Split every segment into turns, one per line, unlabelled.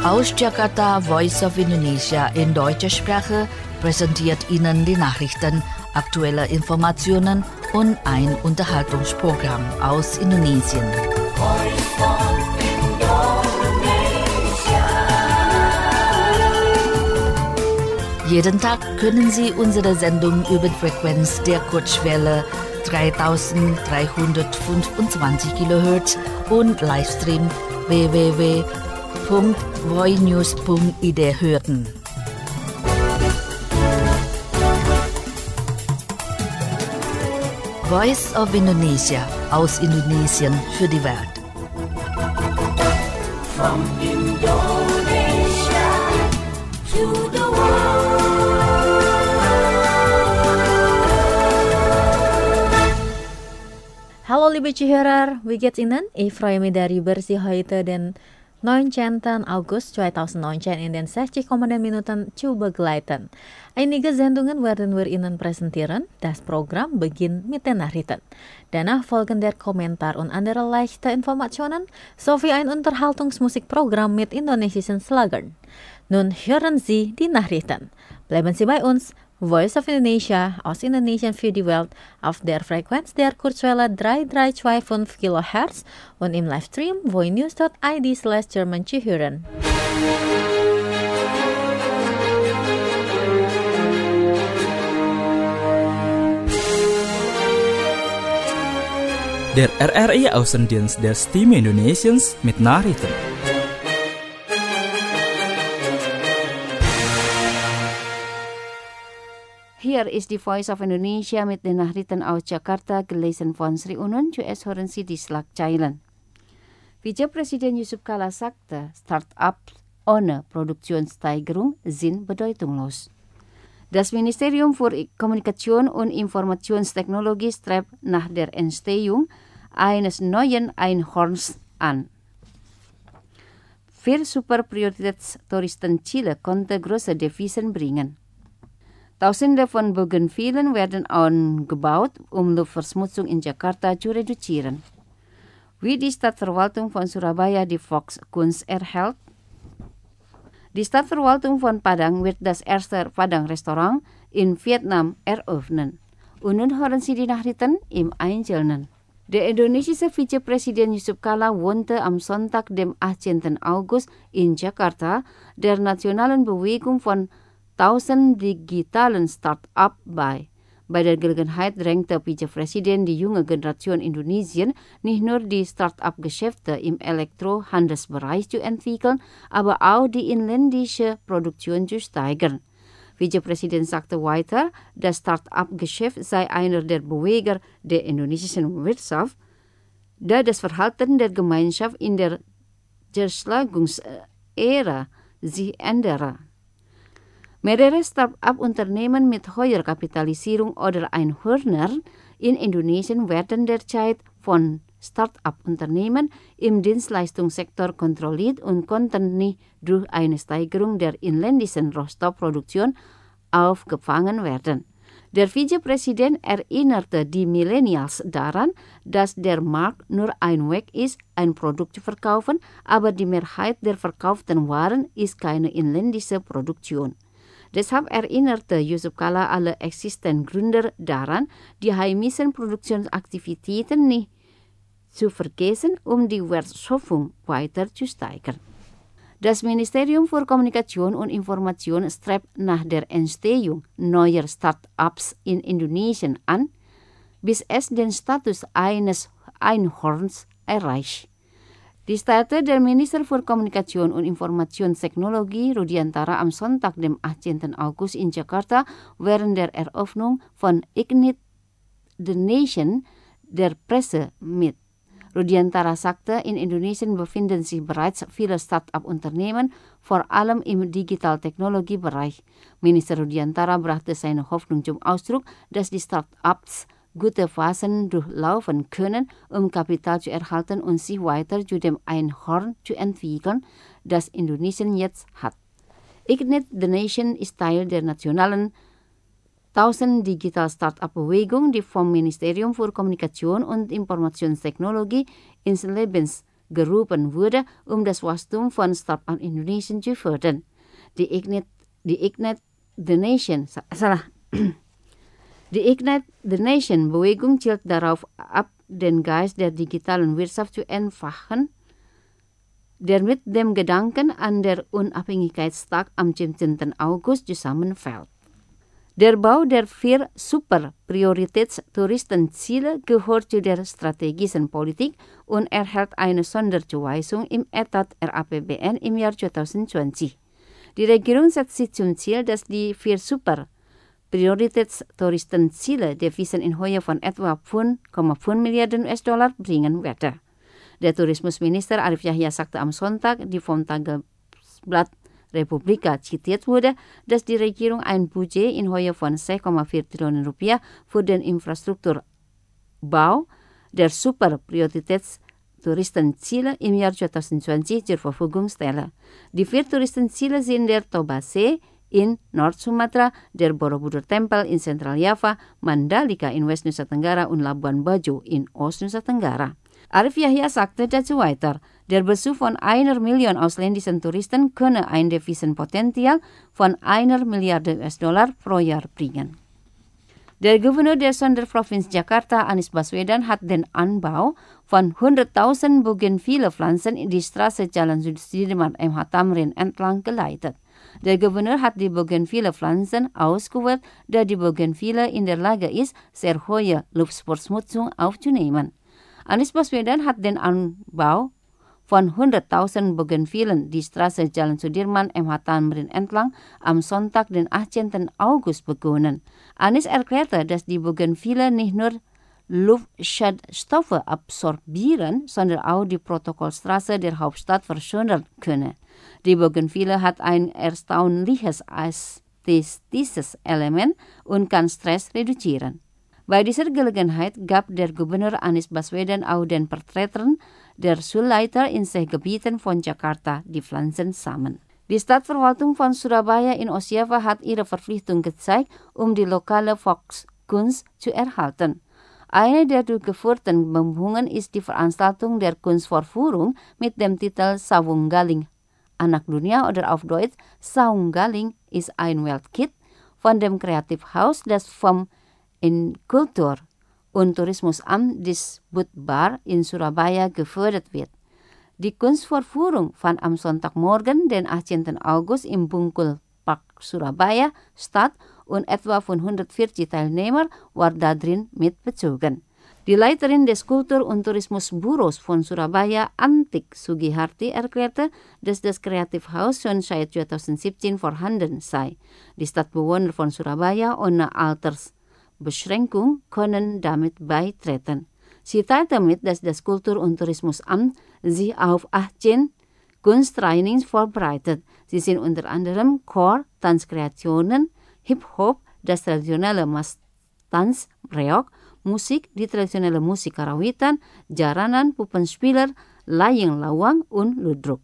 Aus Jakarta, Voice of Indonesia in deutscher Sprache präsentiert Ihnen die Nachrichten, aktuelle Informationen und ein Unterhaltungsprogramm aus Indonesien. Jeden Tag können Sie unsere Sendung über die Frequenz der Kurzwelle 3325 kHz und Livestream www.voinews.id hören. Voice of Indonesia aus Indonesien für die Welt.
From Indonesia to the world.
Halo liebe Zuhörer, wie geht's Ihnen? Ich freue mich dari bersih heute den 19. August 2019 in den 60 kommenden Minuten zu begleiten. Einige Sendungen werden wir Ihnen präsentieren. Das Programm beginnt mit den Nachrichten. Danach folgen der Kommentar und andere leichte Informationen sowie ein Unterhaltungsmusikprogramm mit indonesischen Schlagern. Nun hören Sie die Nachrichten. Bleiben Sie bei uns. Voice of Indonesia aus Indonesien für die Welt auf der Frequenz der Kurzwelle 3325 kHz und im Livestream voinews.id/German zu hören.
Der RRI-Außendienst der Stimme Indonesiens mit Nachrichten.
Hier ist die Voice of Indonesia mit den Nachrichten aus Jakarta, gelesen von Sri Unun, US hören Sie die Schlagzeilen. Vizepresiden Yusuf Kala sagte, Start-up ohne Produktionssteigerung sind bedeutungslos. Das Ministerium für Kommunikation und Informationstechnologie strebt nach der Entstehung eines neuen Einhorns an. 4 Superprioritätstouristen Chile konnte große Devisen bringen. Tausende von Bougainvillen werden angebaut, um Luftverschmutzung in Jakarta zu reduzieren. Wie die Stadtverwaltung von Surabaya die Volkskunst erhält. Die Stadtverwaltung von Padang wird das erste Padang-Restaurant in Vietnam eröffnen. Und nun hören Sie die Nachrichten im Einzelnen. Der indonesische Vizepräsident Yusuf Kala wohnte am Sonntag, dem 18. August, in Jakarta, der nationalen Bewegung von 1000 digitalen Start-up bei. Bei der Gelegenheit drängte Vizepräsident die junge Generation Indonesien, nicht nur die Start-up-Geschäfte im Elektrohandelsbereich zu entwickeln, aber auch die inländische Produktion zu steigern. Vizepräsident sagte weiter, das Start-up-Geschäft sei einer der Beweger der indonesischen Wirtschaft, da das Verhalten der Gemeinschaft in der Zerschlagungsära sich ändere. Mehrere Start-up-Unternehmen mit hoher Kapitalisierung oder Einhörner in Indonesien werden derzeit von Start-up-Unternehmen im Dienstleistungssektor kontrolliert und konnten nicht durch eine Steigerung der inländischen Rohstoffproduktion aufgefangen werden. Der Vizepräsident erinnerte die Millennials daran, dass der Markt nur ein Weg ist, ein Produkt zu verkaufen, aber die Mehrheit der verkauften Waren ist keine inländische Produktion. Deshalb erinnerte Yusuf Kala alle existenten Gründer daran, die heimischen Produktionsaktivitäten nicht zu vergessen, um die Wertschöpfung weiter zu steigern. Das Ministerium für Kommunikation und Information strebt nach der Entstehung neuer Start-ups in Indonesien an, bis es den Status eines Einhorns erreicht. Die Statue der Minister für Kommunikation und Informationstechnologie Rudiantara am Sonntag, dem 18. August in Jakarta, während der Eröffnung von Ignite the Nation der Presse mit. Rudiantara sagte, in Indonesien befinden sich bereits viele Start-up-Unternehmen, vor allem im Digitaltechnologiebereich. Minister Rudiantara brachte seine Hoffnung zum Ausdruck, dass die Start-ups gute Phasen durchlaufen können, um Kapital zu erhalten und sich weiter zu dem Einhorn zu entwickeln, das Indonesien jetzt hat. Ignite the Nation ist Teil der nationalen 1000 Digital Start-up-Bewegung, die vom Ministerium für Kommunikation und Informationstechnologie ins Leben geroepen wurde, das Wachstum von Start-up Indonesien zu fördern. Die Ignite the Nation Bewegung zielt darauf ab, den Geist der digitalen Wirtschaft zu entfachen, der mit dem Gedanken an der Unabhängigkeitstag am 17. August zusammenfällt. Der Bau der 4 Super-Prioritätstouristenziele gehört zu der strategischen Politik und erhält eine Sonderzuweisung im Etat RAPBN im Jahr 2020. Die Regierung setzt sich zum Ziel, dass die 4 Super-Prioritätstouristenziele Devisen in Höhe von etwa 5,5 Milliarden US-Dollar bringen werden. Der Tourismusminister Arif Yahya sagte am Sonntag, die vom Tageblatt Republika zitiert wurde, dass die Regierung ein Budget in Höhe von 6,4 Trillionen Rupiah für den Infrastrukturbau der Super-Prioritätstouristenziele im Jahr 2020 zur Verfügung stelle. Die 4 Touristenziele sind der Toba See in Nord-Sumatra, der Borobudur-Tempel in Sentral-Java, Mandalika in West-Nusa Tenggara und Labuan Bajo in Ost-Nusa Tenggara. Arif Yahya sagte dazu weiter, der Besuch von 1 Million ausländischen Touristen könne ein Devisenpotenzial von 1 Milliarde US-Dollar pro Jahr bringen. Der Gouverneur der Sonderprovinz Jakarta, Anies Baswedan, hat den Anbau von 100.000 Bougainvillea-Pflanzen in die Straße Jalan Sudirman MH Tamrin entlang geleitet. Der Gouverneur hat die Bougainvillea-Pflanzen ausgewählt, da die Bougainvillea in der Lage ist, sehr hohe Luftverschmutzung aufzunehmen. Anies Baswedan hat den Anbau von 100.000 Bougainvillen die Straße Jalan Sudirman MH Tamrin entlang am Sonntag, den 18. August begonnen. Anies erklärte, dass die Bougainvillea nicht nur Luftschadstoffe absorbieren, sondern auch die Protokollstraße der Hauptstadt verschönern könne. Die Bougainvillea hat ein erstaunliches ästhetisches Element und kann Stress reduzieren. Bei dieser Gelegenheit gab der Gouverneur Anies Baswedan auch den Vertretern der Schulleiter in Gebieten von Jakarta die Pflanzen sammeln. Die Stadtverwaltung von Surabaya in Ostjava hat ihre Verpflichtung gezeigt, die lokale Volkskunst zu erhalten. Eine der durchgeführten Bemühungen ist die Veranstaltung der Kunstvorführung mit dem Titel Sawunggaling Anak Dunia oder auf Deutsch Saunggaling ist ein Weltkit von dem Kreativhaus, das vom Kultur- und Tourismusamt Disbudbar in Surabaya gefördert wird. Die Kunstvorführung fand am Sonntagmorgen, den 18. August im Bungkul Park Surabaya statt und etwa 140 Teilnehmer waren darin mitbezogen. Die Leiterin des Kultur- und Tourismusbüros von Surabaya, Antik Sugiharti, erklärte, dass das Kreativhaus schon seit 2017 vorhanden sei. Die Stadtbewohner von Surabaya ohne Altersbeschränkung können damit beitreten. Sie teilte mit, dass das Kultur- und Tourismusamt sich auf 18 Kunsttrainings vorbereitet. Sie sind unter anderem Chor, Tanzkreationen, Hip-Hop, das traditionelle Mas-Tanz, Reog, Musik, die traditionelle Musik Karawitan, Jaranan, Puppenspieler, Laying Lawang und Ludruk.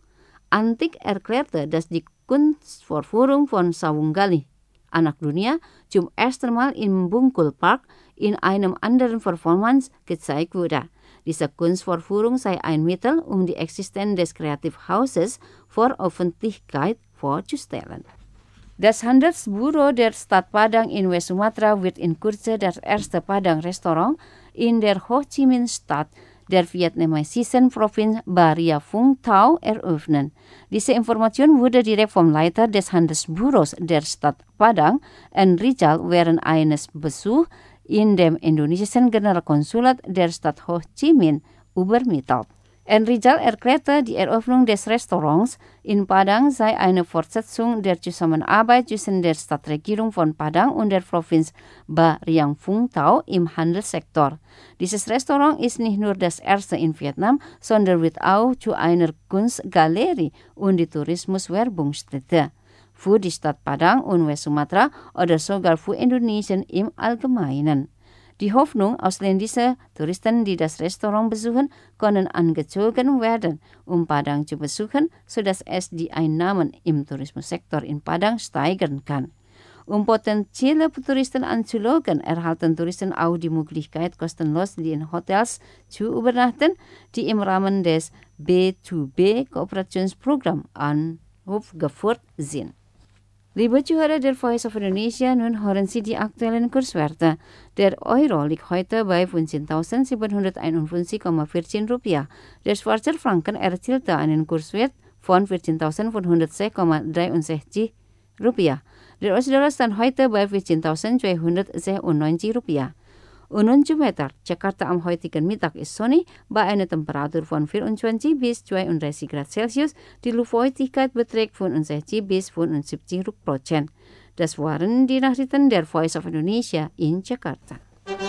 Antik erklärte, dass die Kunstvorführung von Sawunggaling Anak Dunia zum ersten Mal im Bungkul Park in einem anderen Performance gezeigt wurde. Diese Kunstvorführung sei ein Mittel, die Existenz des Kreativhauses vor Öffentlichkeit vorzustellen. Das Handelsbüro der Stadt Padang in West Sumatra wird in Kürze das erste Padang-Restaurant in der Ho Chi Minh-Stadt der vietnamesischen Provinz Bà Rịa Vũng Tàu eröffnen. Diese Information wurde direkt vom Leiter des Handelsbüros der Stadt Padang, Enrijal, während eines Besuchs in dem indonesischen Generalkonsulat der Stadt Ho Chi Minh übermittelt. Enrijal erklärte, die Eröffnung des Restaurants in Padang sei eine Fortsetzung der Zusammenarbeit zwischen der Stadtregierung von Padang und der Provinz Bà Rịa Vũng Tàu im Handelssektor. Dieses Restaurant ist nicht nur das erste in Vietnam, sondern wird auch zu einer Kunstgalerie und die Tourismuswerbungsstätte für die Stadt Padang und West Sumatra oder sogar für Indonesien im Allgemeinen. Die Hoffnung, ausländische Touristen, die das Restaurant besuchen, können angezogen werden, Padang zu besuchen, sodass es die Einnahmen im Tourismussektor in Padang steigern kann. Potenzielle Touristen anzulocken, erhalten Touristen auch die Möglichkeit, kostenlos in Hotels zu übernachten, die im Rahmen des B2B-Kooperationsprogramms aufgeführt sind. Liebe Zuhörer der Voice of Indonesia, nun hören Sie die aktuellen Kurswerte. Der Euro liegt heute bei 15.751,14 Rupiah. Der Schweizer Franken erzielte einen Kurswert von 14.506,63 Rupiah. Der US-Dollar stand heute bei 14.296 Rupiah. Unonjumeter, Jakarta am heutigen Mittag ist sonnig bei einer Temperatur von 24 bis 32 Grad Celsius. Die Luftfeuchtigkeit beträgt 65 bis 75%. Das waren die Nachrichten der Voice of Indonesia in Jakarta.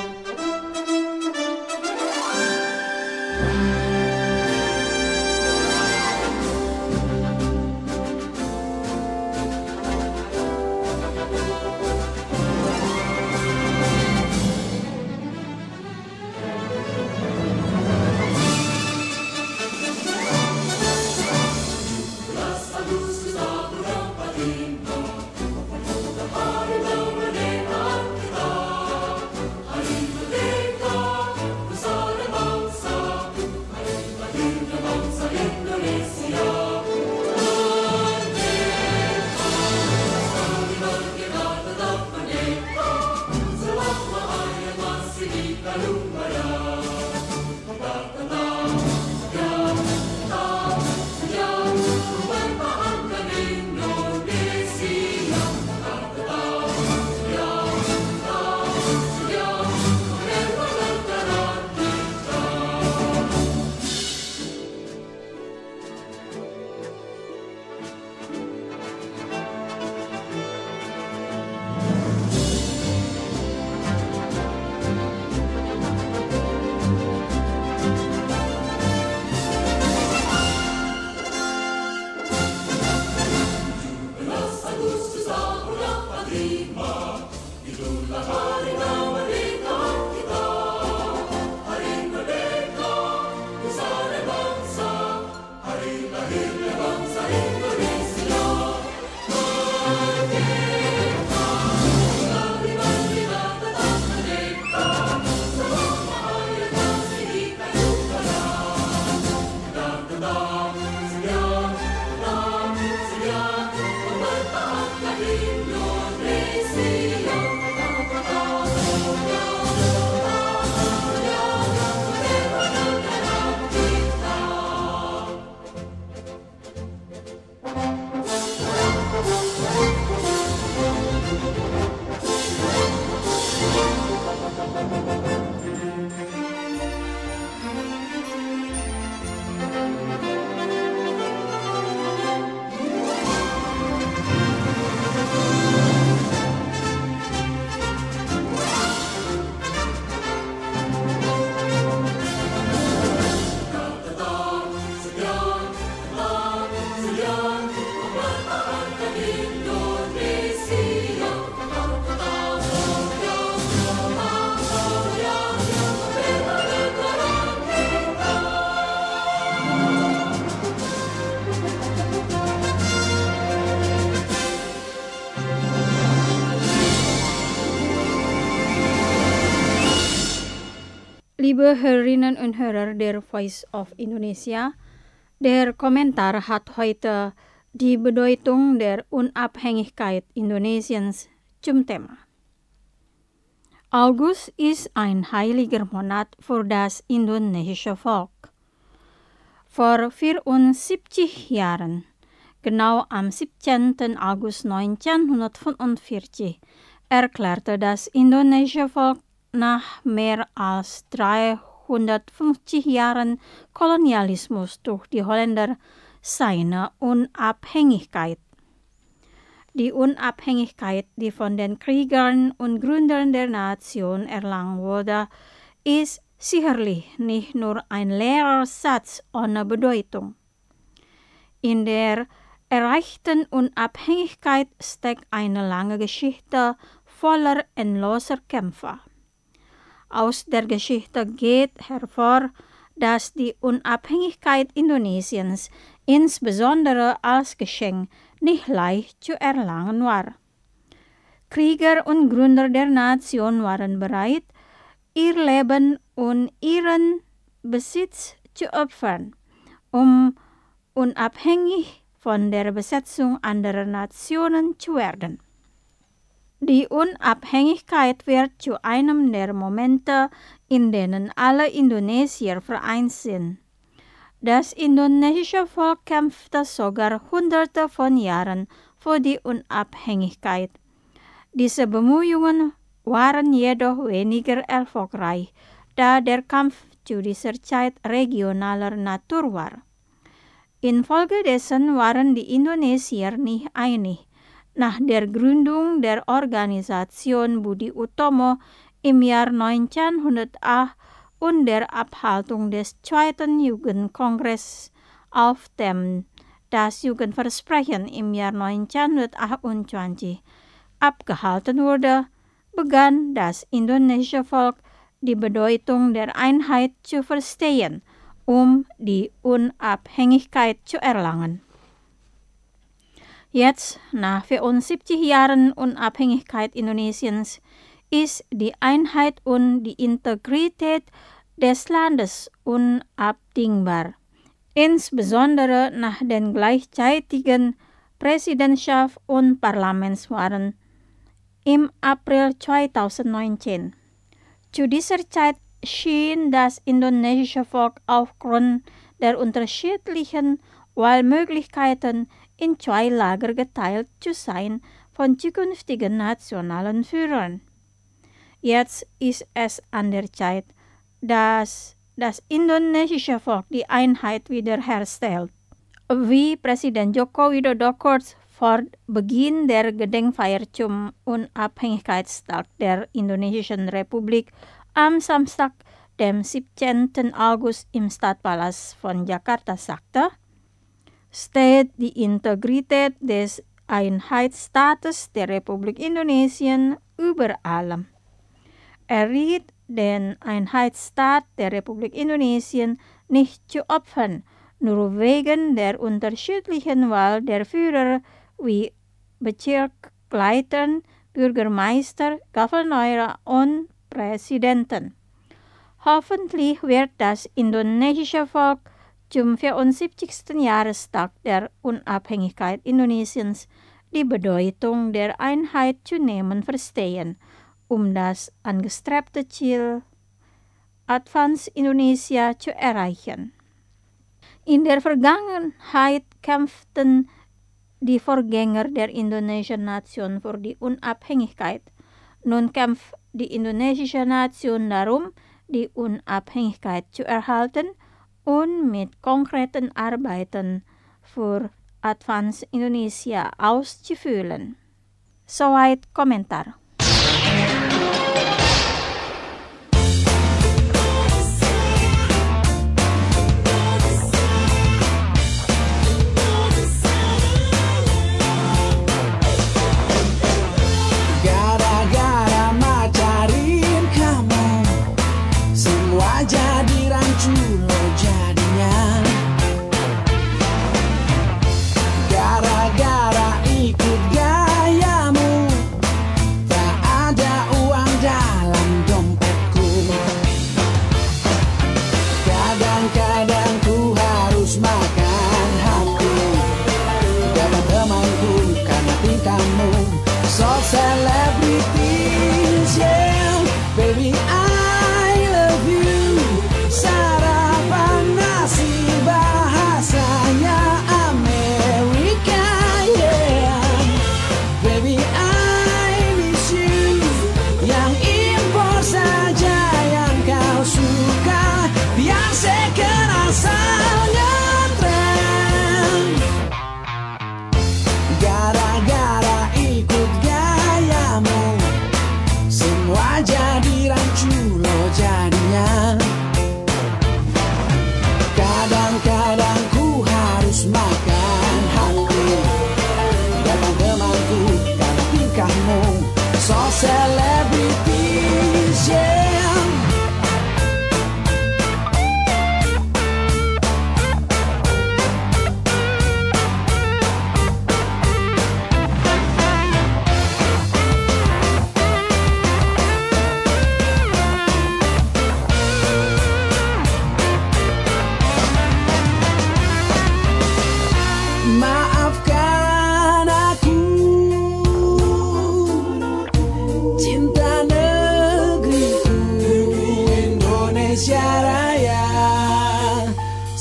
Liebe Hörerinnen und Hörer der Voice of Indonesia, der Kommentar hat heute die Bedeutung der Unabhängigkeit Indonesiens zum Thema. August ist ein heiliger Monat für das indonesische Volk. Vor 74 Jahren, genau am 17. August 1945, erklärte das indonesische Volk nach mehr als 350 Jahren Kolonialismus durch die Holländer seine Unabhängigkeit. Die Unabhängigkeit, die von den Kriegern und Gründern der Nation erlangt wurde, ist sicherlich nicht nur ein leerer Satz ohne Bedeutung. In der erreichten Unabhängigkeit steckt eine lange Geschichte voller endloser Kämpfe. Aus der Geschichte geht hervor, dass die Unabhängigkeit Indonesiens insbesondere als Geschenk nicht leicht zu erlangen war. Krieger und Gründer der Nation waren bereit, ihr Leben und ihren Besitz zu opfern, um unabhängig von der Besetzung anderer Nationen zu werden. Die Unabhängigkeit wird zu einem der Momente, in denen alle Indonesier vereint sind. Das indonesische Volk kämpfte sogar Hunderte von Jahren für die Unabhängigkeit. Diese Bemühungen waren jedoch weniger erfolgreich, da der Kampf zu dieser Zeit regionaler Natur war. Infolgedessen waren die Indonesier nicht einig. Nach der Gründung der Organisation Budi Utomo im Jahr 1908 und der Abhaltung des Zweiten Jugendkongresses, auf dem das Jugendversprechen im Jahr 1928 abgehalten wurde, begann das indonesische Volk die Bedeutung der Einheit zu verstehen, um die Unabhängigkeit zu erlangen. Jetzt, nach 74 Jahren Unabhängigkeit Indonesiens, ist die Einheit und die Integrität des Landes unabdingbar. Insbesondere nach den gleichzeitigen Präsidentschaft- und Parlamentswahlen im April 2019. Zu dieser Zeit schien das indonesische Volk aufgrund der unterschiedlichen Wahlmöglichkeiten in zwei Lager geteilt zu sein von zukünftigen nationalen Führern. Jetzt ist es an der Zeit, dass das indonesische Volk die Einheit wiederherstellt. Wie Präsident Joko Widodo kurz vor Beginn der Gedenkfeier zum Unabhängigkeitstag der Indonesischen Republik am Samstag, dem 17. August im Stadtpalast von Jakarta sagte, steht die Integrität des Einheitsstaates der Republik Indonesien über allem. Er riet den Einheitsstaat der Republik Indonesien nicht zu opfern, nur wegen der unterschiedlichen Wahl der Führer wie Bezirksleiter, Bürgermeister, Gouverneur und Präsidenten. Hoffentlich wird das indonesische Volk zum 74. Jahrestag der Unabhängigkeit Indonesiens die Bedeutung der Einheit zunehmend verstehen, um das angestrebte Ziel Advance Indonesia zu erreichen. In der Vergangenheit kämpften die Vorgänger der indonesischen Nation für die Unabhängigkeit. Nun kämpft die indonesische Nation darum, die Unabhängigkeit zu erhalten und mit konkreten Arbeiten für Advance Indonesia auszufüllen. Soweit Kommentar.
Gara-gara ikut gayamu,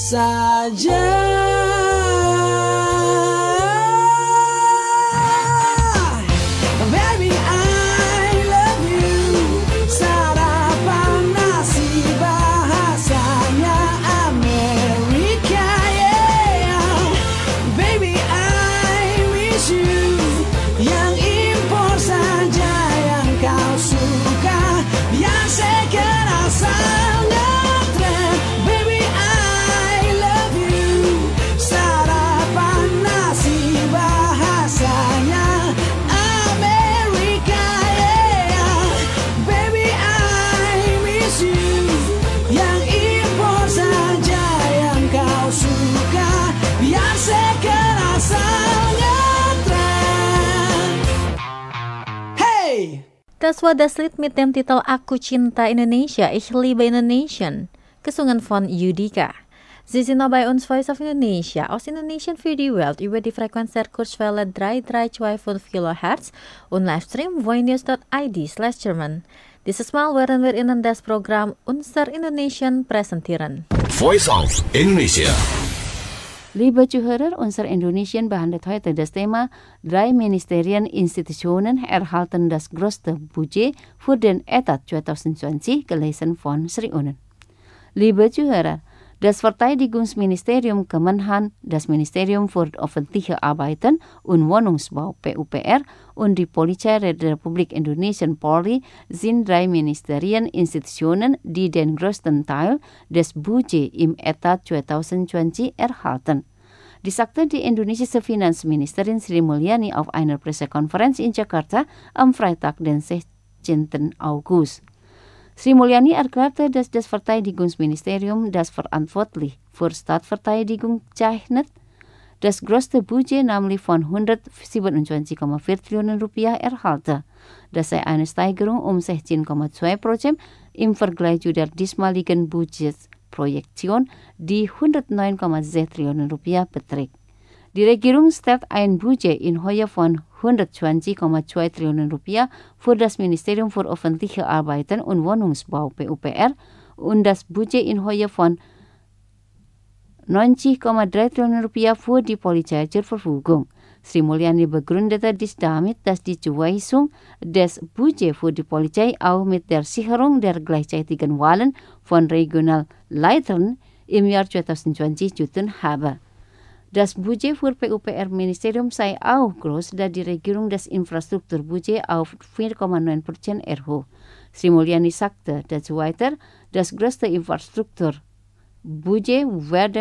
saja. Baby, I love you. Sarapan nasi bahasanya Amerika, yeah. Baby, I miss you. Yang impor saja yang kau suka. Biar saya kerasa ngetren. Baby, I love you. Sarapan nasi bahasanya Amerika, yeah. Baby, I miss you. Yang impor saja yang kau suka. Biar saya kerasa ngetren. Hey!
Das war das Lied mit dem Titel Aku Cinta Indonesia, Ich liebe Indonesian, gesungen von Judika. Sie sind noch bei uns Voice of Indonesia aus Indonesien für die Welt über die Frequenz der Kurzwelle 332 kHz und Livestream voinews.id/German. Dieses Mal werden wir Ihnen das Programm Unser Indonesian präsentieren.
Voice of Indonesia.
Liebe Zuhörer, unser Indonesien behandelt heute das Thema 3 Ministerieninstitutionen erhalten das größte Budget für den Etat 2020, gelesen von Sri Unen. Liebe Zuhörer, das Verteidigungsministerium Kemenhan, das Ministerium für öffentliche Arbeiten und Wohnungsbau PUPR und die Polizei der Republik Indonesien Polri sind 3 Ministerieninstitutionen, die den größten Teil des Budgets im Etat 2020 erhalten. Dies sagte die indonesische Finanzministerin Sri Mulyani auf einer Pressekonferenz in Jakarta am Freitag, den 16. August. Sri Mulyani erklärte, dass das Verteidigungsministerium, das verantwortlich für Staatsverteidigung zeichnet, das größte Budget, nämlich von 127,4 Trillionen Rupiah, erhalte. Das sei eine Steigerung um 16,2% im Vergleich zu der diesmaligen Budgetprojektion, die 109,6 Trillionen Rupiah beträgt. Die Regierung stellt ein Budget in Höhe von 120,2 Trillionen Rupiah für das Ministerium für öffentliche Arbeiten und Wohnungsbau PUPR und das Budget in Höhe von 90,3 Trillionen Rupiah für die Polizei zur Verfügung. Sri Mulyani begründete dies damit, dass die Zuweisung des Budgets für die Polizei auch mit der Sicherung der gleichzeitigen Wahlen von Regionalleitern im Jahr 2020 zu tun habe. Das Budget für PUPR-Ministerium sei auch groß, da die Regierung das Infrastrukturbudget auf 4,9% erhöht. Sri Mulyani sagte dazu weiter, das größte Infrastrukturbudget werde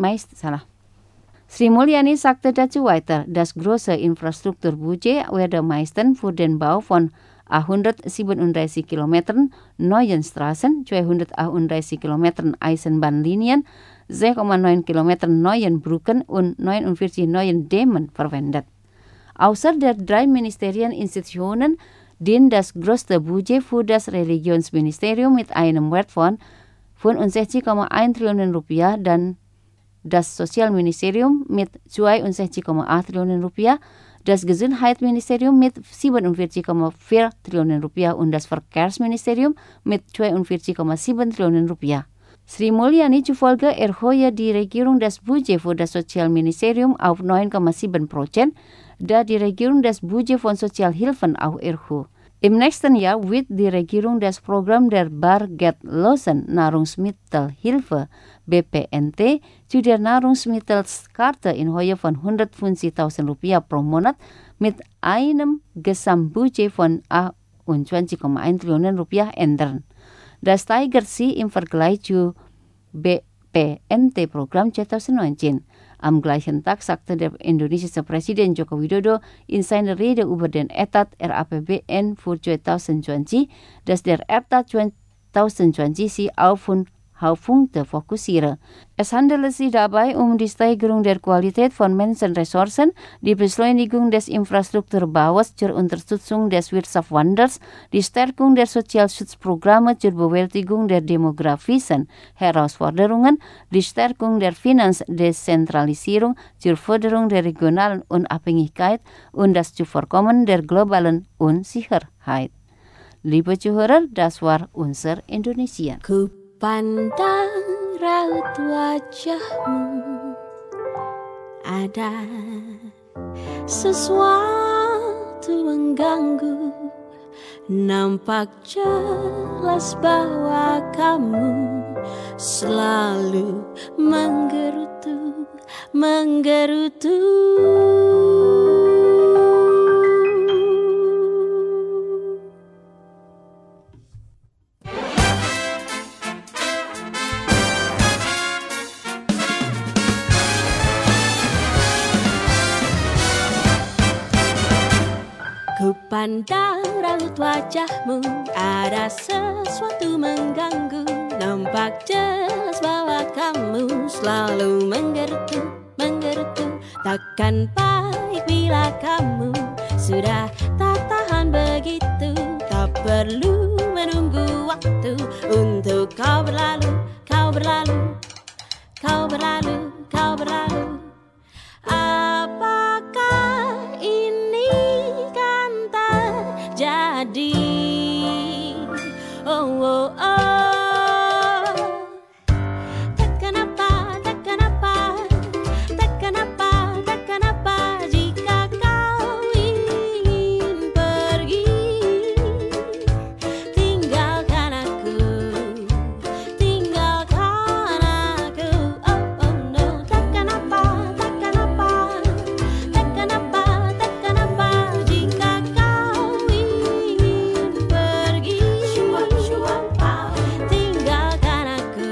Sri Mulyani sagte dazu weiter, das große Infrastrukturbudget werde meistens für den Bau von 137 Kilometern neuen Straßen, 238 Kilometern Eisenbahnlinien, 6,9 Kilometern neuen Brücken und 49 neuen Dämmen verwendet. Außer der 3 Ministerieninstitutionen dient das größte Budget für das Religionsministerium mit einem Wert von 65,1 Trillionen Rupiah, dann das Sozialministerium mit 62,8 Trillionen Rupiah, das Gesundheitsministerium mit 47,4 Trillionen Rupiah und das Verkehrsministerium mit 42,7 Trillionen Rupiah. Sri Mulyani zufolge erhöhe die Regierung das Budget für das Sozialministerium auf 9,7%, da die Regierung das Budget von Sozialhilfen auch erhöht. Im nächsten Jahr wird die Regierung das Programm der bargeldlosen Nahrungsmittelhilfe BPNT zu der Nahrungsmittelkarte in Höhe von 150.000 Rupiah pro Monat mit einem Gesamtbudget von 28,1 Trillionen Rupiah ändern. Das steigert sie im Vergleich zu BPNT-Programm 2019. Am gleichen Tag sagte der indonesische Präsident Joko Widodo in seiner Rede über den Etat RAPBN für 2020, dass der Etat 2020 sich auf Hauptpunkte fokussiere. Es handelt sich dabei um die Steigerung der Qualität von Menschenressourcen, die Beschleunigung des Infrastrukturbaus zur Unterstützung des Wirtschaftswandels, die Stärkung der Sozialschutzprogramme zur Bewältigung der demografischen Herausforderungen, die Stärkung der Finanzdezentralisierung zur Förderung der regionalen Unabhängigkeit und das Zuvorkommen der globalen Unsicherheit. Liebe Zuhörer, das war unser Indonesien.
Ku pandang
raut wajahmu ada sesuatu mengganggu. Nampak jelas bahwa kamu selalu menggerutu. Ku pandang raut wajahmu, ada sesuatu mengganggu. Nampak jelas bahwa kamu selalu menggerutu. Takkan baik bila kamu sudah tak tahan begitu. Tak perlu menunggu waktu untuk kau berlalu. Apakah ini kan terjadi? Oh. Tak kenapa jika kau ingin pergi, tinggalkan aku. Oh no. Tak kenapa jika kau ingin pergi, tinggalkan aku.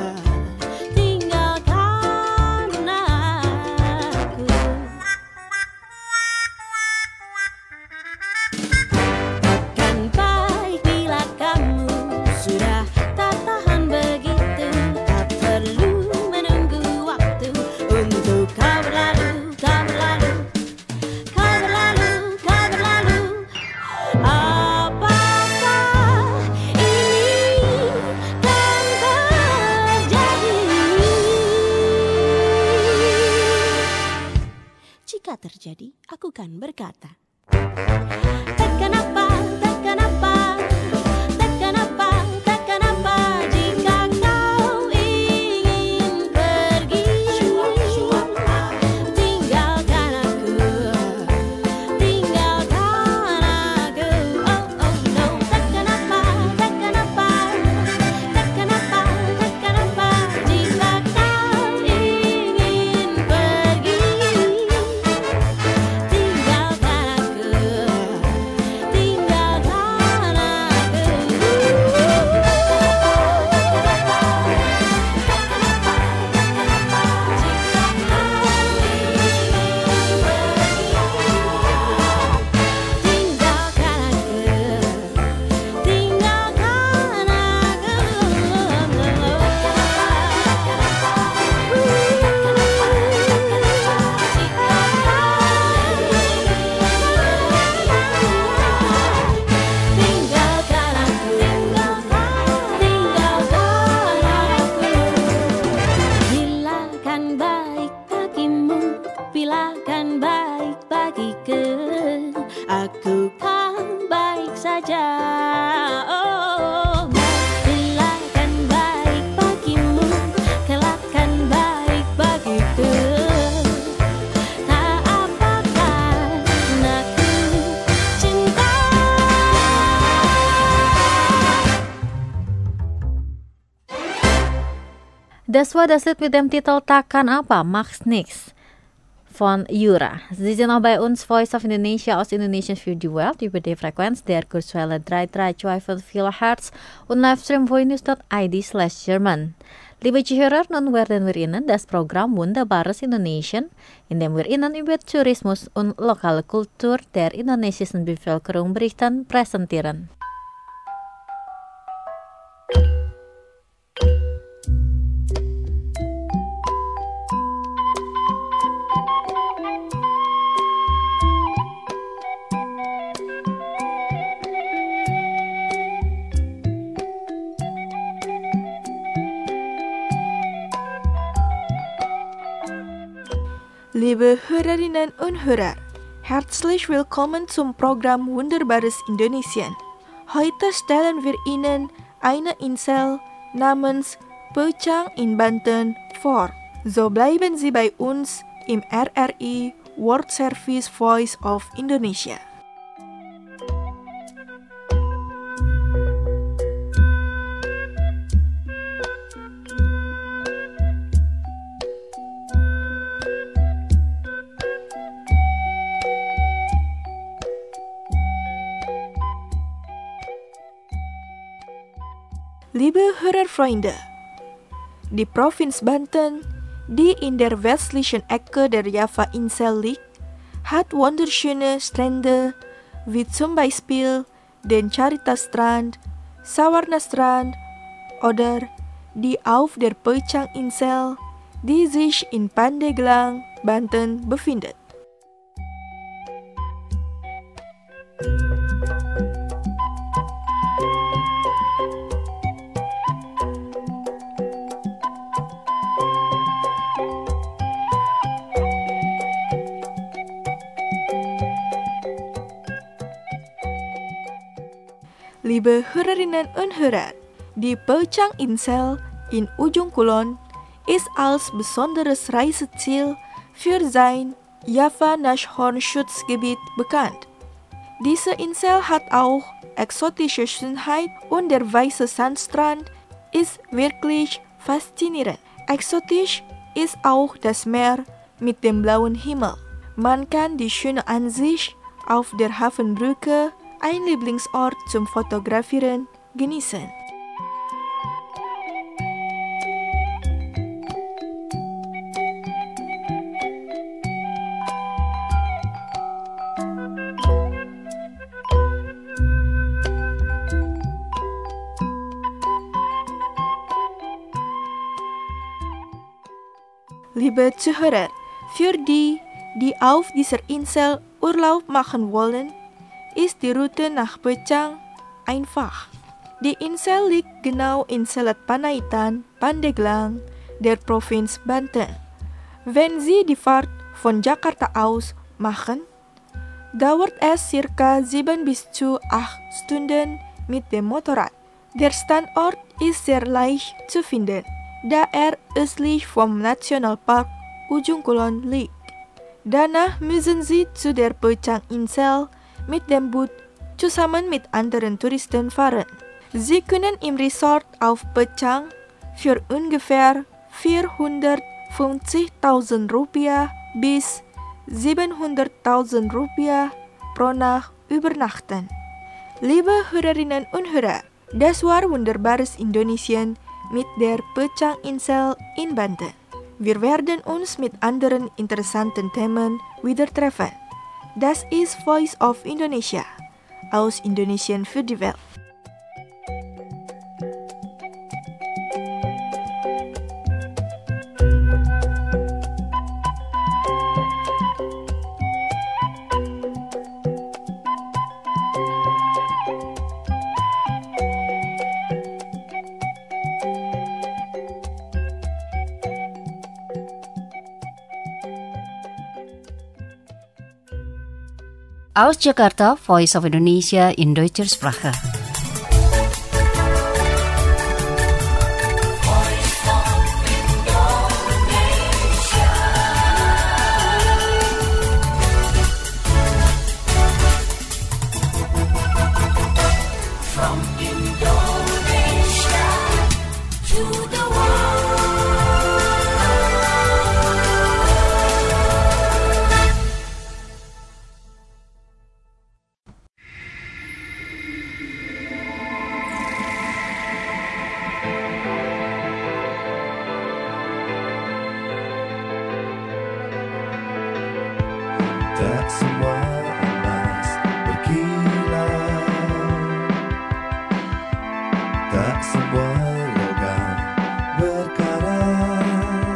Takkan baik bila kamu sudah tak tahan begitu. Tak perlu menunggu waktu untuk kau berlalu. Apakah ini kan terjadi? Jika terjadi, aku kan berkata, tak kenapa jika kau ingin pergi, tinggalkan aku. Oh no. Tak kenapa jika kau ingin pergi, tinggalkan aku. Bila kan baik bagiku, aku kan baik saja. Oh, bila kan baik bagimu, kelak kan baik bagiku. Tak apakan aku cinta.
Das war das Lied mit dem Titel Takkan Apa, Macht Nix von Yura. Sie sind auch bei uns Voice of Indonesia aus Indonesien für die Welt über die Frequenz der Kurzwelle 3324 Hertz und Livestream voinews.id/German. Liebe Zuhörer, nun werden wir Ihnen das Programm Wunderbares Indonesien, in dem wir Ihnen über Tourismus und lokale Kultur der indonesischen Bevölkerung berichten, präsentieren.
Liebe Hörerinnen und Hörer, herzlich willkommen zum Programm Wunderbares Indonesien. Heute stellen wir Ihnen eine Insel namens Peuchang in Banten vor. So bleiben Sie bei uns im RRI World Service Voice of Indonesia. Liebe Hörerfreunde, die Provinz Banten, die in der westlichen Ecke der Java-Insel liegt, hat wunderschöne Strände wie zum Beispiel den Carita-Strand, Sawarna-Strand oder die auf der Peuchang-Insel, die sich in Pandeglang, Banten befindet. Liebe Hörerinnen und Hörer, die Peuchang-Insel in Ujung Kulon ist als besonderes Reiseziel für sein Java-Nashorn-Schutzgebiet bekannt. Diese Insel hat auch exotische Schönheit und der weiße Sandstrand ist wirklich faszinierend. Exotisch ist auch das Meer mit dem blauen Himmel. Man kann die schöne Ansicht auf der Hafenbrücke, ein Lieblingsort zum Fotografieren, genießen. Liebe Zuhörer, für die auf dieser Insel Urlaub machen wollen, ist die Route nach Peuchang einfach. Die Insel liegt genau in Selat Panaitan, Pandeglang, der Provinz Banten. Wenn Sie die Fahrt von Jakarta aus machen, dauert es circa 7 bis zu 8 Stunden mit dem Motorrad. Der Standort ist sehr leicht zu finden, da er östlich vom Nationalpark Ujung Kulon liegt. Danach müssen Sie zu der Peuchang-Insel mit dem Boot zusammen mit anderen Touristen fahren. Sie können im Resort auf Peuchang für ungefähr 450.000 Rupiah bis 700.000 Rupiah pro Nacht übernachten. Liebe Hörerinnen und Hörer, das war wunderbares Indonesien mit der Peuchang-Insel in Banten. Wir werden uns mit anderen interessanten Themen wieder treffen. Das ist Voice of Indonesia, aus Indonesien für die Welt.
Aus Jakarta, Voice of Indonesia in Deutscher Sprache.
Tak semua emas berkilau, tak semua logam berkarat,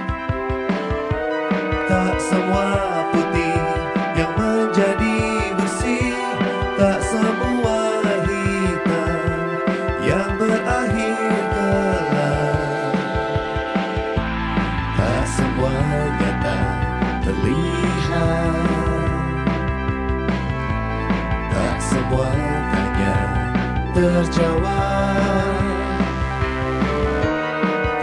tak semua putih yang menjadi bersih, tak semua hitam yang berakhir gelap, tak semua nyata terlihat. Semua tanya terjawab.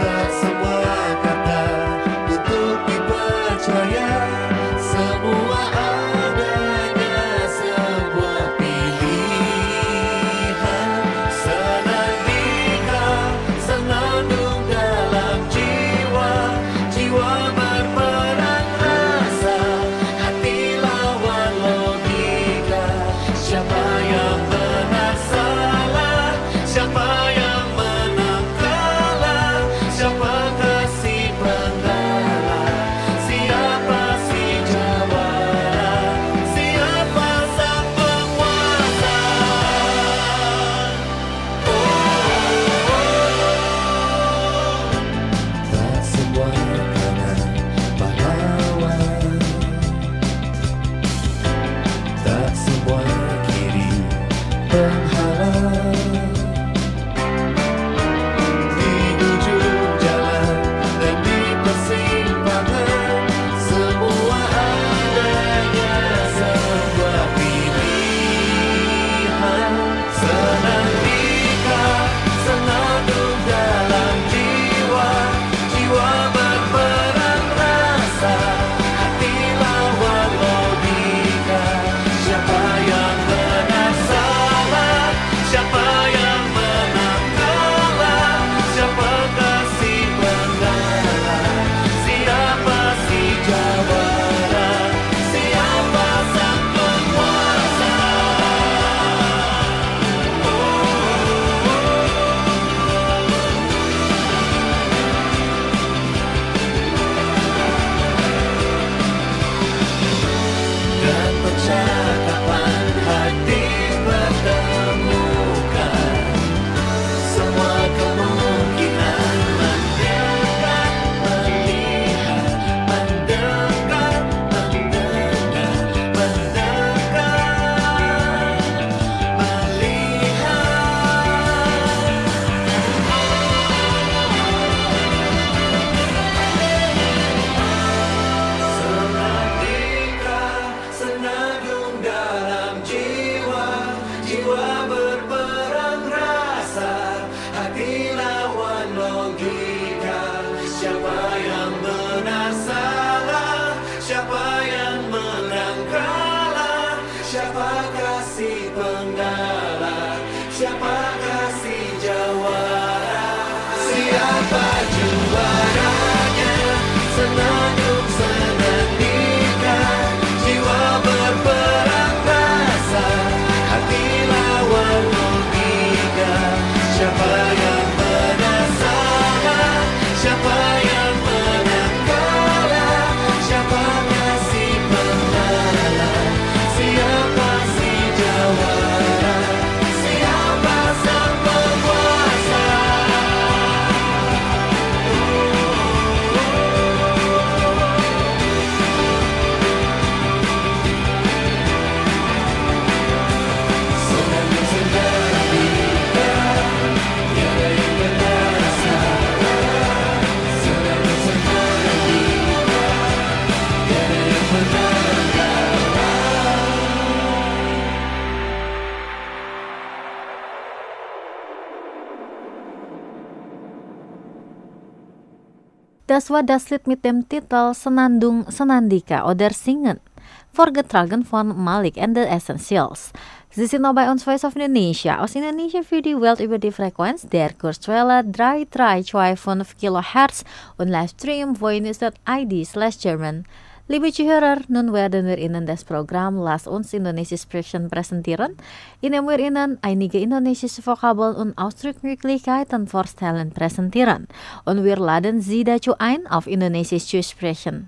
Das war das Lied mit dem Titel Senandung Senandika oder Singen, vorgetragen von Malik and the Essentials. Sie sind noch bei uns Voice of Indonesia. Aus Indonesia für die Welt über die Frequenz der Kurzwelle 332 kHz und Livestream voinews.id/German. Liebe Zuhörer, nun werden wir Ihnen das Programm Lass uns Indonesisch sprechen präsentieren, indem wir Ihnen einige indonesische Vokabeln und Ausdrucksmöglichkeiten vorstellen präsentieren. Und wir laden Sie dazu ein, auf Indonesisch zu sprechen.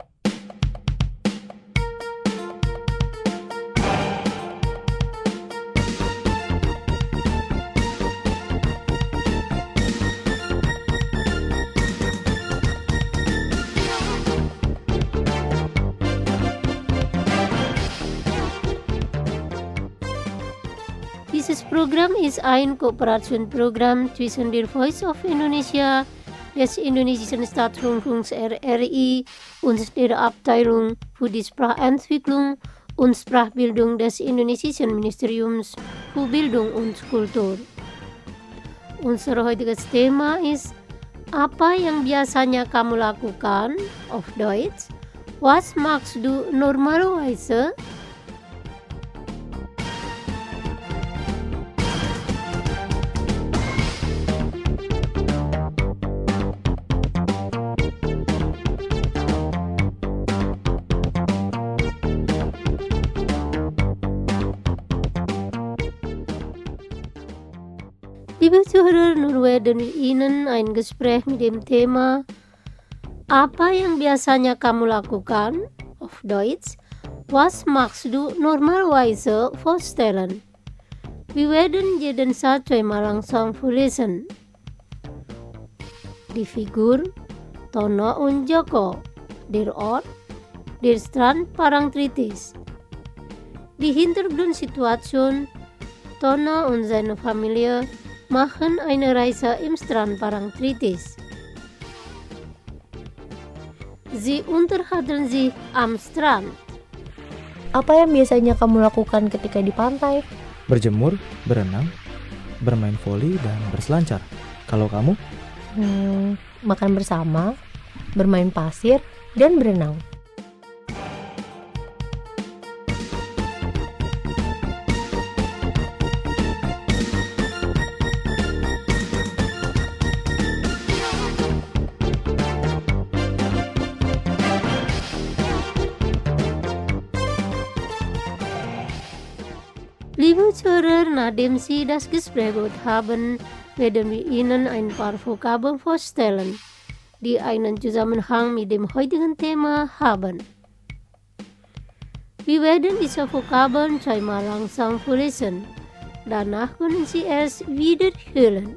Dieses Programm ist ein Kooperationsprogramm zwischen der Voice of Indonesia, des indonesischen Staatsrundfunks RRI und der Abteilung für die Sprachentwicklung und Sprachbildung des indonesischen Ministeriums für Bildung und Kultur. Unser heutiges Thema ist, apa yang biasanya kamu lakukan, auf Deutsch, was machst du normalerweise? Liebe Zuhörer, nun werden wir Ihnen ein Gespräch mit dem Thema Apa yang biasanya kamu lakukan? Auf Deutsch, was machst du normalerweise vorstellen? Wir werden jeden Satz zweimal langsam vorlesen. Die Figur Tono und Joko, der Ort, der Strand Parangtritis. Die Hintergrundsituation, Tono und seine Familie machen eine Reise im Strand Parangtritis. Sie unterhalten sich am Strand.
Apa yang biasanya kamu lakukan ketika di pantai?
Berjemur, berenang, bermain voli, dan berselancar. Kalau kamu?
Makan bersama, bermain pasir, dan berenang.
Liebe Zuhörer, nachdem Sie das Gespräch gehört haben, werden wir Ihnen ein paar Vokabeln vorstellen, die einen Zusammenhang mit dem heutigen Thema haben. Wir werden diese Vokabeln zweimal langsam vorlesen. Danach können Sie es wiederholen.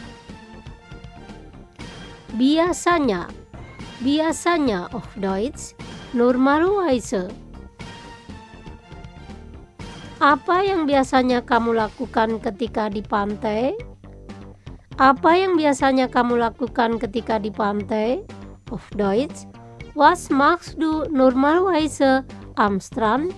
Biasanya, biasanya auf Deutsch, normalerweise. Apa yang biasanya kamu lakukan ketika di pantai? Apa yang biasanya kamu lakukan ketika di pantai? Auf Deutsch, was machst du normalerweise am Strand?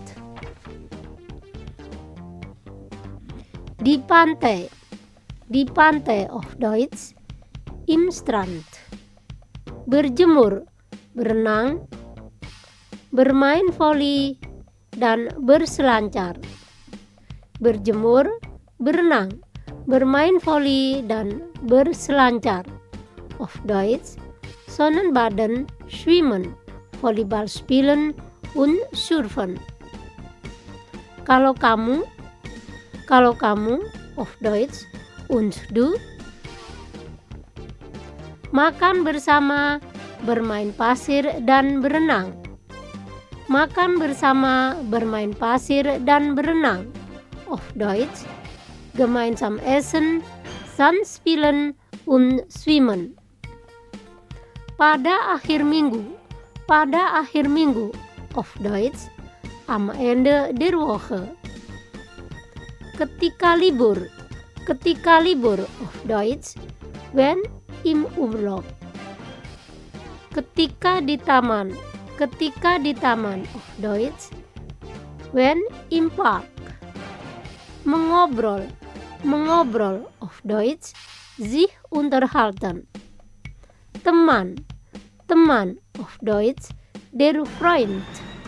Di pantai, auf Deutsch, im Strand. Berjemur, berenang, bermain voli, dan berselancar. Berjemur, berenang, bermain voli, dan berselancar. Auf Deutsch, Sonnenbaden, Schwimmen, Volleyball spielen und surfen. Kalau kamu, auf Deutsch, und du? Makan bersama, bermain pasir, dan berenang. Makan bersama, bermain pasir, dan berenang. Auf Deutsch, gemeinsam essen, Sand spielen und schwimmen. Pada akhir minggu, auf Deutsch, am Ende der Woche. Ketika libur, auf Deutsch, wenn im Urlaub. Ketika di taman, auf Deutsch, when im Park. Mengobrol, auf Deutsch, sich unterhalten. Teman, teman, auf Deutsch der Freund.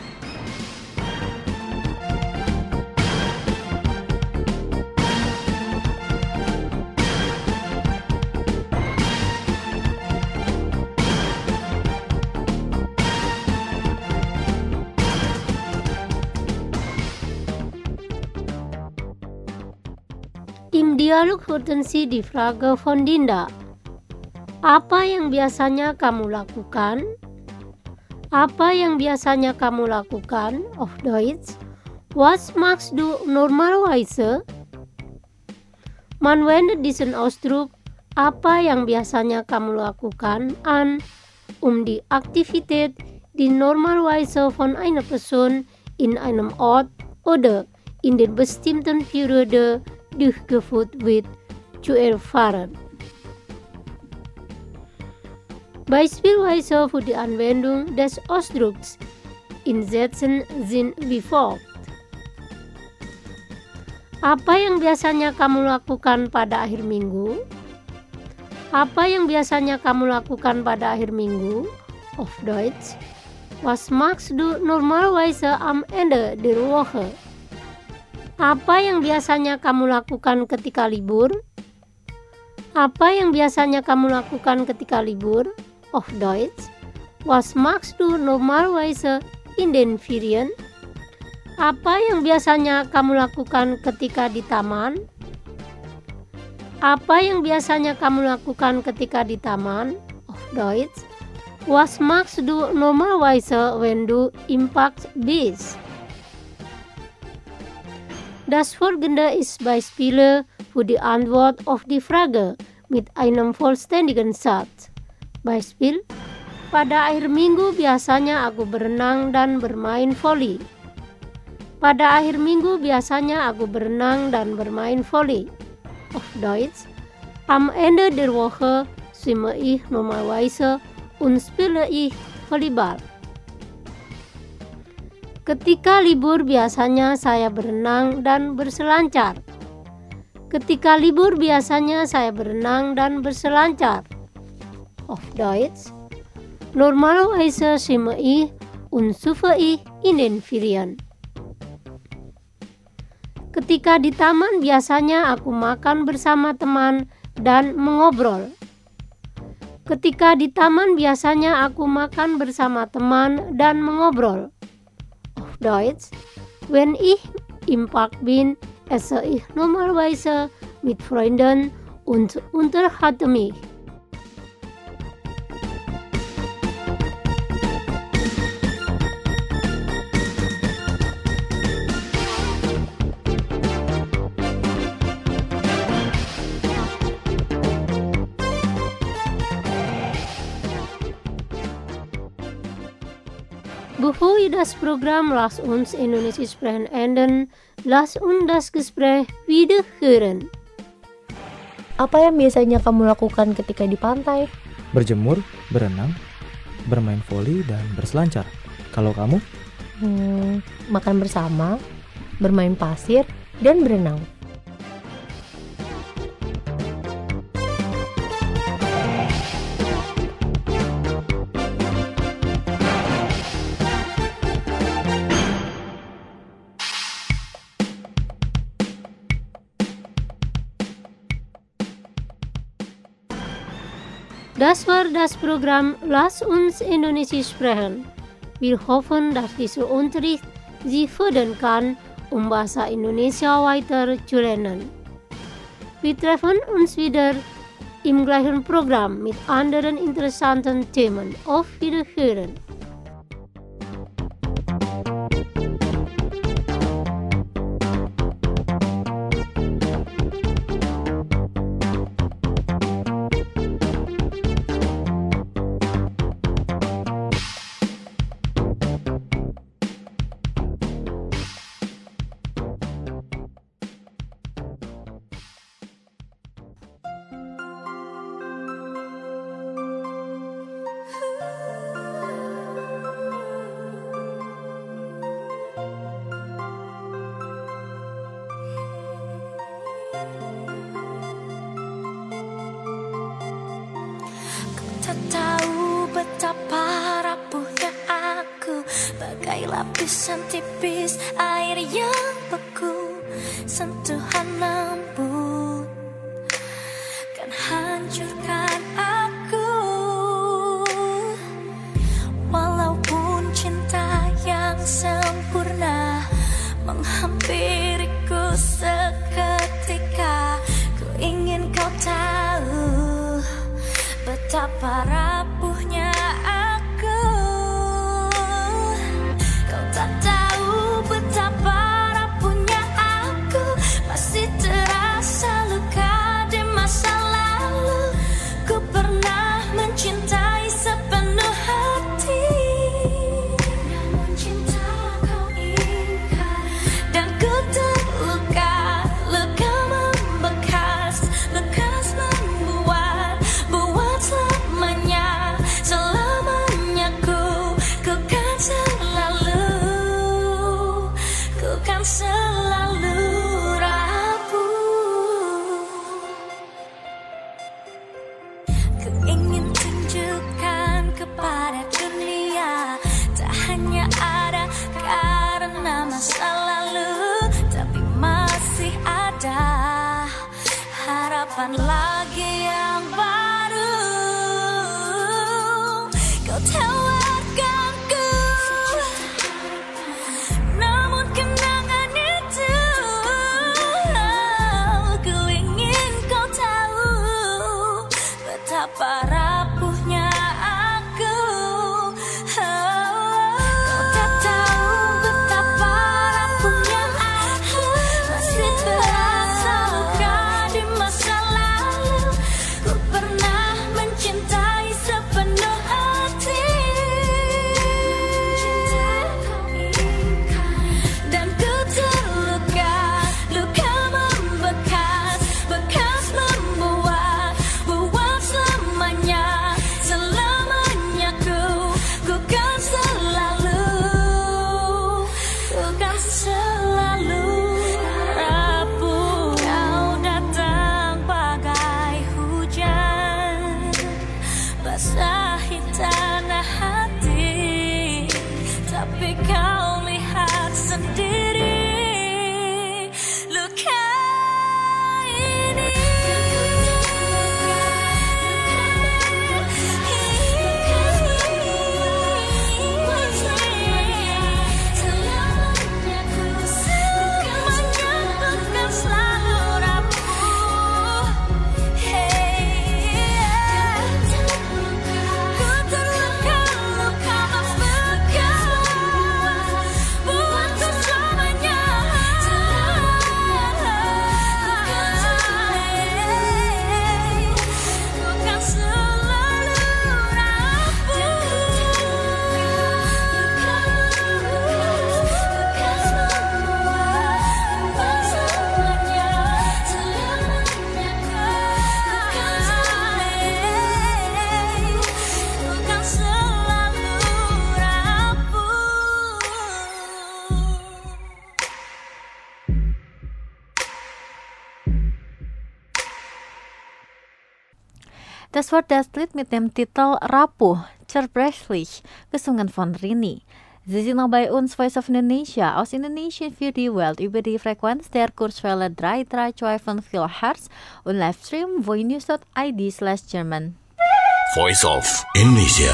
Im Dialog hörten Sie die Frage von Dinda. Apa yang biasanya kamu lakukan? Apa yang biasanya kamu lakukan? Auf Deutsch, was machst du normalerweise? Man wendet diesen Ausdruck, apa yang biasanya kamu lakukan, an, die Aktivität, die normalerweise von einer Person in einem Ort oder in der bestimmten Periode durchgeführt wird, zu erfahren. Beispielsweise für die Anwendung des Ausdrucks in Sätzen sind wie folgt. Apa yang biasanya kamu lakukan pada akhir minggu? Apa yang biasanya kamu lakukan pada akhir minggu? Auf Deutsch, was machst du normalerweise am Ende der Woche? Apa yang biasanya kamu lakukan ketika libur? Apa yang biasanya kamu lakukan ketika libur? Auf Deutsch, was machst du normalerweise in den Ferien? Apa yang biasanya kamu lakukan ketika di taman? Apa yang biasanya kamu lakukan ketika di taman? Auf Deutsch, was machst du normalerweise wenn du im Park bist? Das folgende ist Beispiele für die Antwort auf die Frage mit einem vollständigen Satz. Beispiel, pada akhir minggu biasanya aku berenang dan bermain voli. Pada akhir minggu biasanya aku berenang dan bermain voli. Auf Deutsch, am Ende der Woche schwimme ich normalerweise und spiele ich Volleyball. Ketika libur biasanya saya berenang dan berselancar. Ketika libur biasanya saya berenang dan berselancar. Auf Deutsch, normalerweise schwimme ich und surfe ich in den Ferien. Ketika di taman biasanya aku makan bersama teman dan mengobrol. Ketika di taman biasanya aku makan bersama teman dan mengobrol. Deutsch, wenn ich im Park bin, esse ich normalerweise mit Freunden und unterhalte mich. Bevor wir das Programm Lass uns Indonesisch sprechen enden, lass uns das Gespräch wieder hören.
Apa yang biasanya kamu lakukan ketika di pantai?
Berjemur, berenang, bermain voli, dan berselancar. Kalau kamu?
Makan bersama, bermain pasir, dan berenang.
Das war das Programm Lass uns Indonesisch sprechen. Wir hoffen, dass dieser Unterricht Sie fördern kann, bahasa Indonesia weiter zu lernen. Wir treffen uns wieder im gleichen Programm mit anderen interessanten Themen. Auf Wiederhören!
bagai lapisan tipis air yang beku. Sentuhan lembut kan hancurkan aku. Walaupun cinta yang sempurna menghampiriku seketika, ku ingin kau tahu betapa rapuhnya aku. Kau tak tahu betapa rapuhnya aku, masih terasa luka di masa lalu. Ku pernah mencintai sepenuh hati, namun cinta kau ingkar, dan ku terluka. Luka membekas, bekas membuat selamanya, selamanya ku kan selalu rapuh. Ku ingin tunjukkan kepada dunia, tak hanya ada karena masa lalu, tapi masih ada harapan lagi yang baru. Kau tawarkanku, namun kenangan itu, ku ingin kau tahu betapa rapuhnya aku. Kau tak tahu betapa rapuhnya aku, masih terasa luka di masa lalu. Ku pernah mencintai sepenuh hati, dan ku terluka. Luka membekas, bekas membuat selamanya, selamanya ku kan selalu rapuh. Kau datang bagai hujan, basahi tanah hati, tapi kau lihat sendiri luka ini. Selamanya bukan selalu rapuh. Ku terluka, luka membekas, buatku selamanya. Bukan selalu rapuh. Bekas membuat selamanya, selamanya bukan selalu rapuh.
Das war das Lied mit dem Titel Rapuh, Zerbrechlich, gesungen von Rini. Sie sind noch bei uns Voice of Indonesia aus Indonesien für die Welt über die Frequenz der Kurzwelle 332 kHz und Livestream voinews.id/German.
Voice of Indonesia.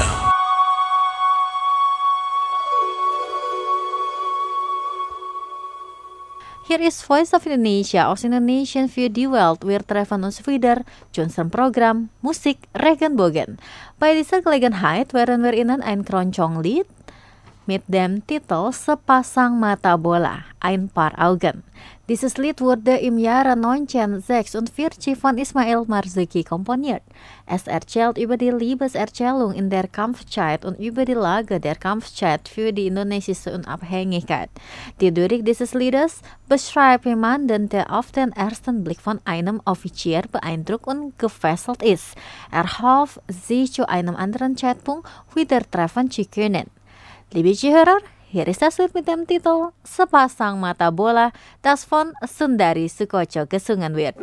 Hier ist Voice of Indonesia aus Indonesien für die Welt. Wir treffen uns wieder zu unserem Programm Musik Regenbogen. Bei dieser Gelegenheit werden wir Ihnen ein Keroncong-Lied mit dem Titel Sepasang Mata Bola, ein paar Augen. Dieses Lied wurde im Jahre 1946 von Ismail Marzuki komponiert. Es erzählt über die Liebeserzählung in der Kampfzeit und über die Lage der Kampfzeit für die indonesische Unabhängigkeit. Die Lyrik dieses Liedes beschreibt jemanden, der auf den ersten Blick von einem Offizier beeindruckt und gefesselt ist. Er hofft, sie zu einem anderen Zeitpunkt wieder treffen zu können. Liebe Zuhörer, hier ist das Lied mit dem Titel Sepasang Mata Bola, das von Sundari Sukocho gesungen wird.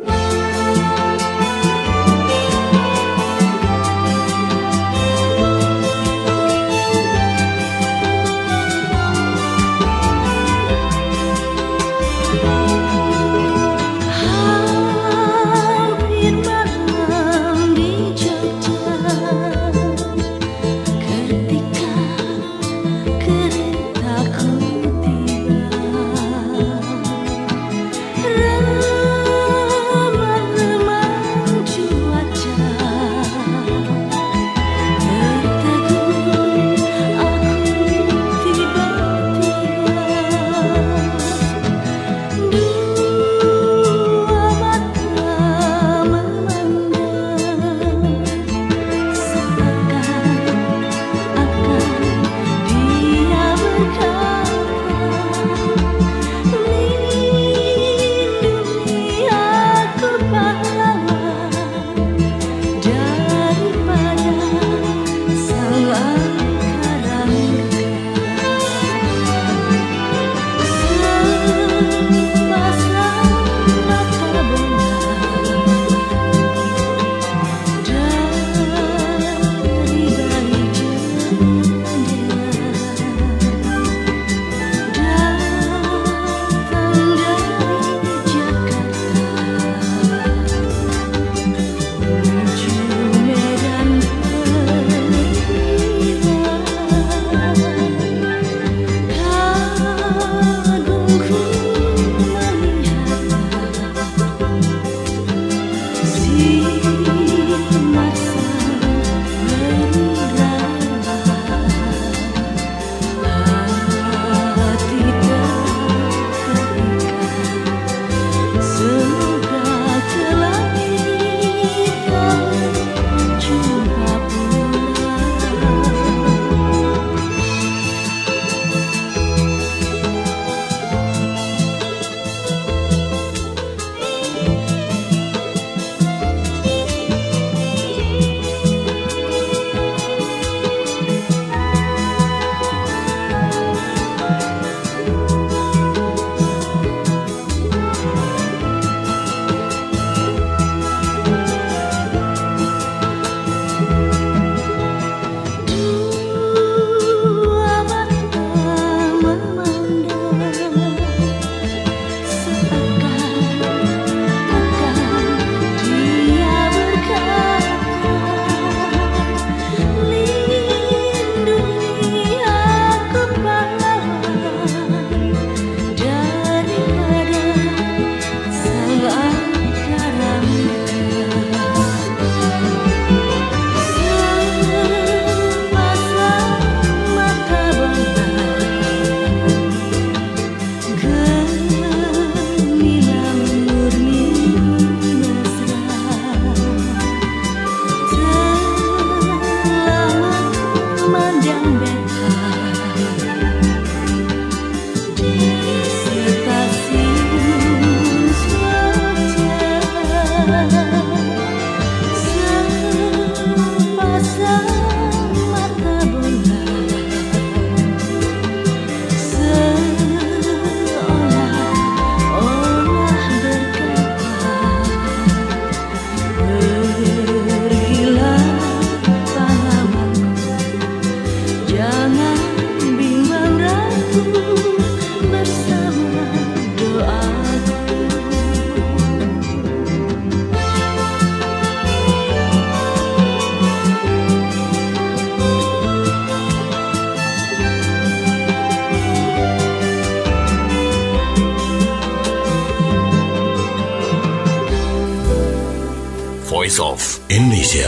Voice of Indonesia.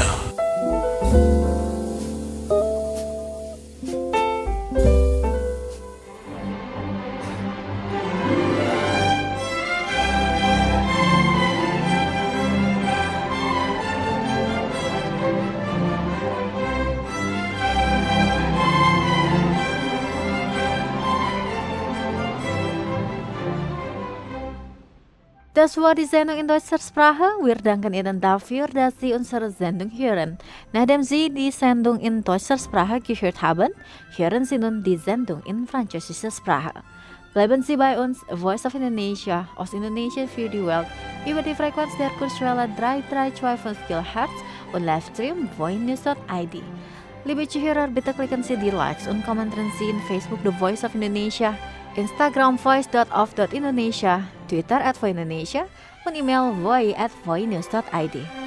Das war die Sendung in deutscher Sprache. Wir danken Ihnen dafür, dass Sie unsere Sendung hören. Nachdem Sie die Sendung in deutscher Sprache gehört haben, hören Sie nun die Sendung in französischer Sprache. Bleiben Sie bei uns, Voice of Indonesia, aus Indonesien für die Welt, über die Frequenz der Kurzwelle 3325 kHz und Livestream voinews.id. Liebe Zuhörer, bitte klicken Sie die Likes und kommentieren Sie in Facebook The Voice of Indonesia, Instagram voice.of.indonesia, Twitter @voindonesia, und E-Mail voi@voinews.id.